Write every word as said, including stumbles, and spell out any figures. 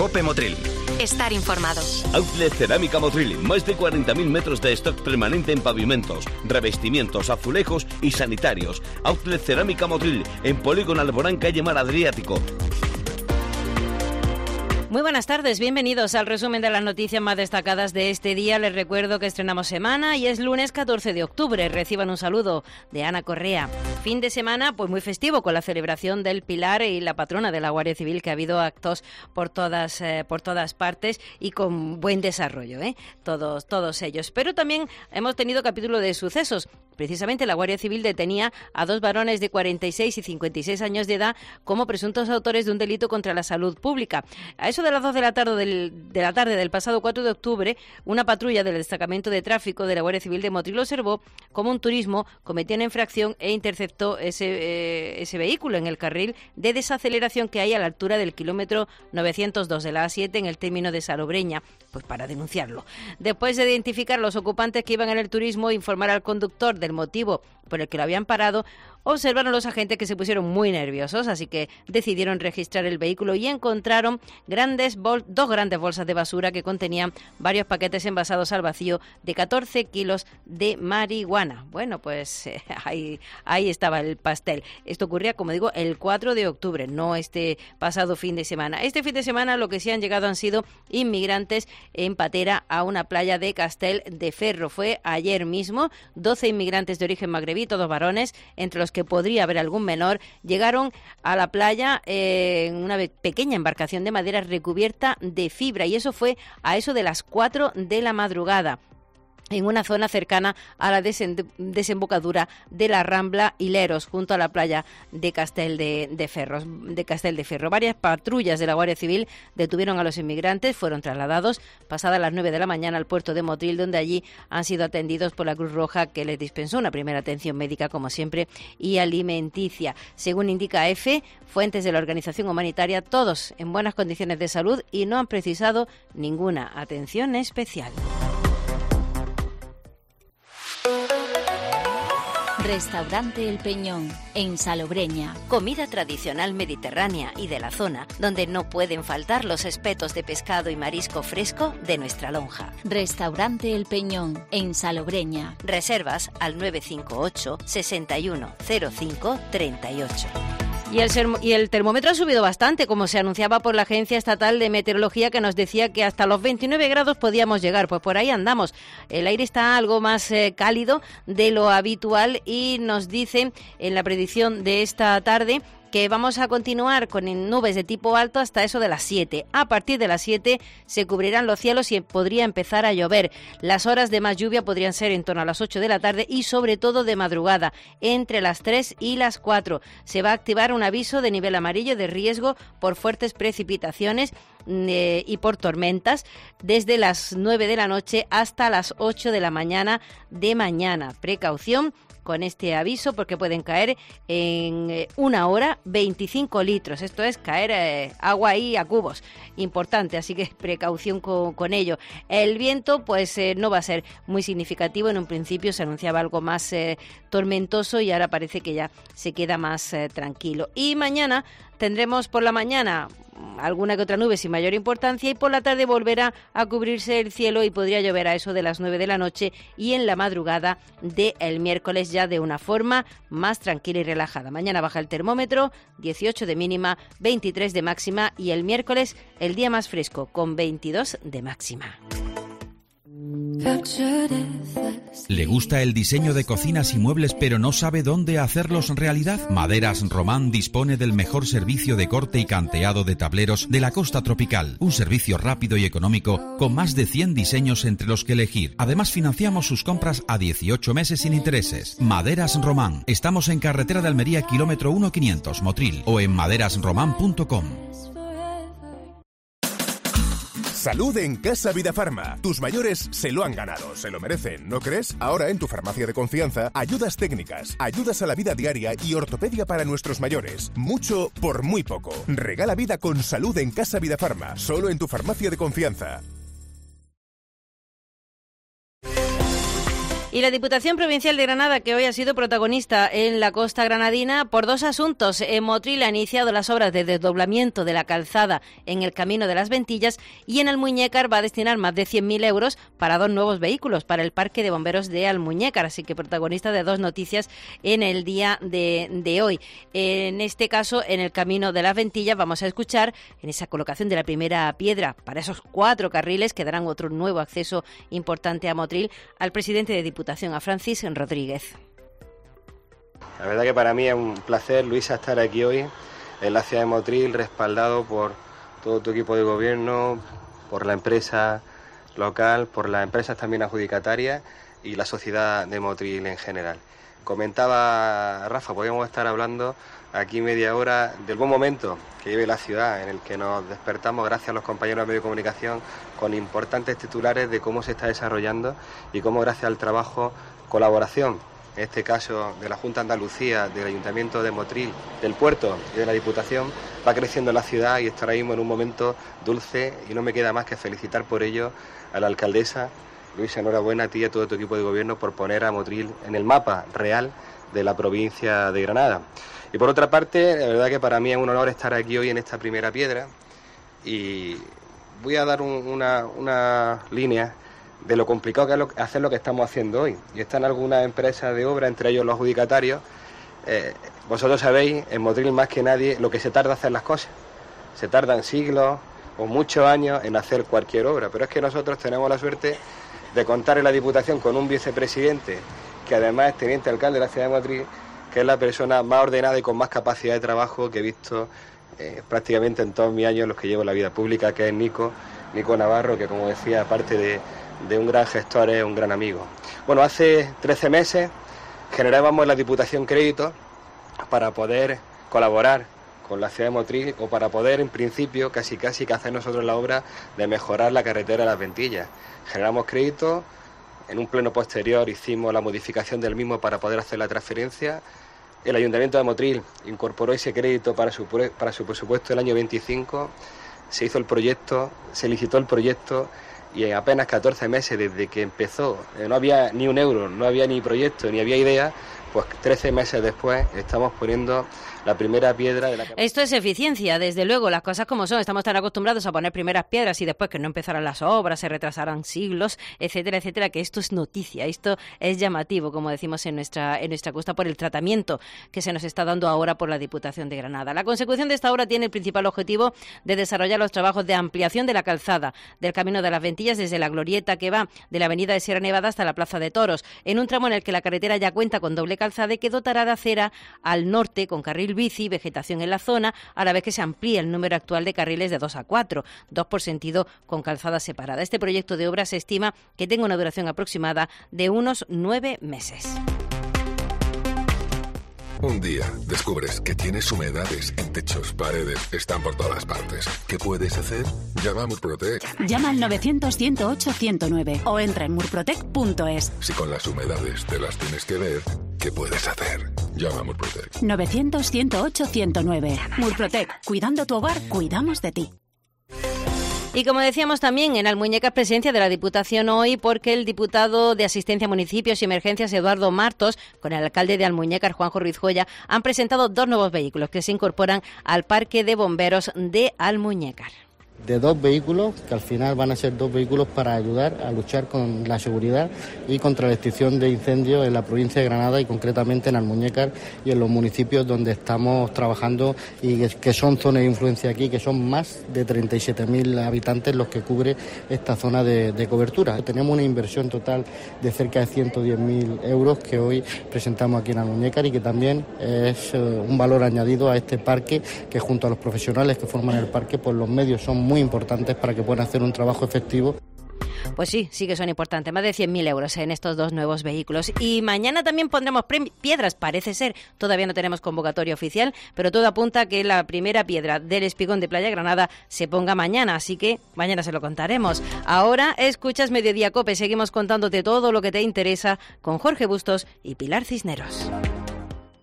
Cope Motril. Estar informado. Outlet Cerámica Motril, más de cuarenta mil metros de stock permanente en pavimentos, revestimientos, azulejos y sanitarios. Outlet Cerámica Motril, en Polígono Alborán, calle Mar Adriático. Muy buenas tardes, bienvenidos al resumen de las noticias más destacadas de este día. Les recuerdo que estrenamos semana y es lunes catorce de octubre. Reciban un saludo de Ana Correa. Fin de semana pues muy festivo con la celebración del Pilar y la patrona de la Guardia Civil, que ha habido actos por todas eh, por todas partes y con buen desarrollo, ¿eh? todos todos ellos. Pero también hemos tenido capítulo de sucesos. Precisamente la Guardia Civil detenía a dos varones de cuarenta y seis y cincuenta y seis años de edad como presuntos autores de un delito contra la salud pública. A eso de las dos de la tarde del, de la tarde del pasado cuatro de octubre, una patrulla del destacamento de tráfico de la Guardia Civil de Motril observó cómo un turismo cometía una infracción e interceptó ese, eh, ese vehículo en el carril de desaceleración que hay a la altura del kilómetro novecientos dos de la A siete en el término de Salobreña, pues para denunciarlo. Después de identificar los ocupantes que iban en el turismo e informar al conductor del motivo por el que lo habían parado, observaron los agentes que se pusieron muy nerviosos, así que decidieron registrar el vehículo y encontraron grandes bol- dos grandes bolsas de basura que contenían varios paquetes envasados al vacío de catorce kilos de marihuana. Bueno, pues eh, ahí, ahí estaba el pastel. Esto ocurría, como digo, el cuatro de octubre, no este pasado fin de semana. Este fin de semana lo que sí han llegado han sido inmigrantes en patera a una playa de Castel de Ferro. Fue ayer mismo, doce inmigrantes de origen magrebí, todos varones, entre los que podría haber algún menor, llegaron a la playa eh, en una pequeña embarcación de madera recubierta de fibra, y eso fue a eso de las cuatro de la madrugada, en una zona cercana a la desen- desembocadura de la Rambla Hileros, junto a la playa de Castel de, de, Ferros, de Castel de Ferro. Varias patrullas de la Guardia Civil detuvieron a los inmigrantes, fueron trasladados pasadas las nueve de la mañana al puerto de Motril, donde allí han sido atendidos por la Cruz Roja, que les dispensó una primera atención médica, como siempre, y alimenticia. Según indica EFE, fuentes de la organización humanitaria, todos en buenas condiciones de salud y no han precisado ninguna atención especial. Restaurante El Peñón, en Salobreña. Comida tradicional mediterránea y de la zona, donde no pueden faltar los espetos de pescado y marisco fresco de nuestra lonja. Restaurante El Peñón, en Salobreña. Reservas al nueve cinco ocho, sesenta y uno, cero cinco, treinta y ocho. Y el, y el termómetro ha subido bastante, como se anunciaba por la Agencia Estatal de Meteorología, que nos decía que hasta los veintinueve grados podíamos llegar. Pues por ahí andamos. El aire está algo más eh, cálido de lo habitual y nos dicen en la predicción de esta tarde que vamos a continuar con nubes de tipo alto hasta eso de las siete. A partir de las siete se cubrirán los cielos y podría empezar a llover. Las horas de más lluvia podrían ser en torno a las ocho de la tarde y sobre todo de madrugada, entre las tres y las cuatro. Se va a activar un aviso de nivel amarillo de riesgo por fuertes precipitaciones eh, y por tormentas desde las nueve de la noche hasta las ocho de la mañana de mañana. Precaución con este aviso, porque pueden caer en eh, una hora veinticinco litros. Esto es caer eh, agua ahí a cubos. Importante, así que precaución con, con ello. El viento pues eh, no va a ser muy significativo. En un principio se anunciaba algo más eh, tormentoso y ahora parece que ya se queda más eh, tranquilo. Y mañana tendremos por la mañana alguna que otra nube sin mayor importancia y por la tarde volverá a cubrirse el cielo y podría llover a eso de las nueve de la noche y en la madrugada del miércoles ya de una forma más tranquila y relajada. Mañana baja el termómetro, dieciocho de mínima, veintitrés de máxima y el miércoles el día más fresco con veintidós de máxima. ¿Le gusta el diseño de cocinas y muebles pero no sabe dónde hacerlos realidad? Maderas Román dispone del mejor servicio de corte y canteado de tableros de la costa tropical. Un servicio rápido y económico con más de cien diseños entre los que elegir. Además financiamos sus compras a dieciocho meses sin intereses. Maderas Román. Estamos en carretera de Almería, kilómetro uno quinientos, Motril, o en maderas román punto com. Salud en Casa Vida Farma. Tus mayores se lo han ganado, se lo merecen, ¿no crees? Ahora en tu farmacia de confianza, ayudas técnicas, ayudas a la vida diaria y ortopedia para nuestros mayores. Mucho por muy poco. Regala vida con salud en Casa Vida Farma, solo en tu farmacia de confianza. Y la Diputación Provincial de Granada, que hoy ha sido protagonista en la costa granadina por dos asuntos. En Motril ha iniciado las obras de desdoblamiento de la calzada en el Camino de las Ventillas y en Almuñécar va a destinar más de cien mil euros para dos nuevos vehículos para el Parque de Bomberos de Almuñécar. Así que protagonista de dos noticias en el día de, de hoy. En este caso, en el Camino de las Ventillas vamos a escuchar en esa colocación de la primera piedra para esos cuatro carriles que darán otro nuevo acceso importante a Motril al presidente de Diputación, a Francis Rodríguez. La verdad que para mí es un placer, Luisa, estar aquí hoy en la ciudad de Motril, respaldado por todo tu equipo de gobierno, por la empresa local, por las empresas también adjudicatarias y la sociedad de Motril en general. Comentaba Rafa, podríamos estar hablando aquí media hora del buen momento que vive la ciudad, en el que nos despertamos gracias a los compañeros de medio de comunicación con importantes titulares de cómo se está desarrollando y cómo gracias al trabajo, colaboración, en este caso de la Junta de Andalucía, del Ayuntamiento de Motril, del Puerto y de la Diputación, va creciendo la ciudad y está ahora mismo en un momento dulce y no me queda más que felicitar por ello a la alcaldesa. Luisa, enhorabuena a ti y a todo tu equipo de gobierno por poner a Motril en el mapa real de la provincia de Granada. Y por otra parte, la verdad que para mí es un honor estar aquí hoy en esta primera piedra y voy a dar un, una, una línea de lo complicado que es lo, hacer lo que estamos haciendo hoy. Y están algunas empresas de obra, entre ellos los adjudicatarios. Eh, vosotros sabéis, en Motril más que nadie, lo que se tarda en hacer las cosas. Se tardan siglos o muchos años en hacer cualquier obra, pero es que nosotros tenemos la suerte de contar en la Diputación con un vicepresidente que además es teniente alcalde de la ciudad de Motril, que es la persona más ordenada y con más capacidad de trabajo que he visto eh, prácticamente en todos mis años en los que llevo la vida pública, que es Nico, Nico Navarro, que como decía, aparte de, de un gran gestor, es un gran amigo. Bueno, hace trece meses generábamos en la Diputación créditos para poder colaborar con la ciudad de Motril o para poder, en principio, casi casi que hacer nosotros la obra de mejorar la carretera de las Ventillas. Generamos créditos, en un pleno posterior hicimos la modificación del mismo para poder hacer la transferencia. El Ayuntamiento de Motril incorporó ese crédito para su, para su presupuesto del año veinticinco, se hizo el proyecto, se licitó el proyecto y en apenas catorce meses desde que empezó, eh, no había ni un euro, no había ni proyecto, ni había idea, pues trece meses después estamos poniendo la primera piedra de la... Esto es eficiencia, desde luego, las cosas como son. Estamos tan acostumbrados a poner primeras piedras y después que no empezaran las obras, se retrasarán siglos, etcétera, etcétera, que esto es noticia, esto es llamativo, como decimos en nuestra en nuestra costa, por el tratamiento que se nos está dando ahora por la Diputación de Granada. La consecución de esta obra tiene el principal objetivo de desarrollar los trabajos de ampliación de la calzada del Camino de las Ventillas desde la glorieta que va de la avenida de Sierra Nevada hasta la Plaza de Toros, en un tramo en el que la carretera ya cuenta con doble calzada y que dotará de acera al norte con carril bici, vegetación en la zona, a la vez que se amplía el número actual de carriles de dos a cuatro, dos por sentido con calzada separada. Este proyecto de obra se estima que tenga una duración aproximada de unos nueve meses. Un día descubres que tienes humedades en techos, paredes, están por todas partes. ¿Qué puedes hacer? Llama a Murprotec. Llama al novecientos, ciento ocho, ciento nueve o entra en murprotec punto es. Si con las humedades te las tienes que ver, ¿qué puedes hacer? Llama a Murprotec. novecientos, ciento ocho, ciento nueve. Murprotec. Cuidando tu hogar, cuidamos de ti. Y como decíamos también, en Almuñécar presencia de la Diputación hoy, porque el diputado de Asistencia a Municipios y Emergencias, Eduardo Martos, con el alcalde de Almuñécar, Juanjo Ruiz Joya, han presentado dos nuevos vehículos que se incorporan al Parque de Bomberos de Almuñécar. De dos vehículos, que al final van a ser dos vehículos para ayudar a luchar con la seguridad y contra la extinción de incendios en la provincia de Granada y concretamente en Almuñécar y en los municipios donde estamos trabajando y que son zonas de influencia aquí, que son más de treinta y siete mil habitantes los que cubre esta zona de, de cobertura. Tenemos una inversión total de cerca de ciento diez mil euros que hoy presentamos aquí en Almuñécar y que también es un valor añadido a este parque, que junto a los profesionales que forman el parque, pues los medios son muy importantes para que puedan hacer un trabajo efectivo. Pues sí, sí que son importantes, más de cien mil euros en estos dos nuevos vehículos. Y mañana también pondremos piedras, parece ser, todavía no tenemos convocatoria oficial, pero todo apunta a que la primera piedra del espigón de Playa Granada se ponga mañana, así que mañana se lo contaremos. Ahora escuchas Mediodía Cope, seguimos contándote todo lo que te interesa con Jorge Bustos y Pilar Cisneros.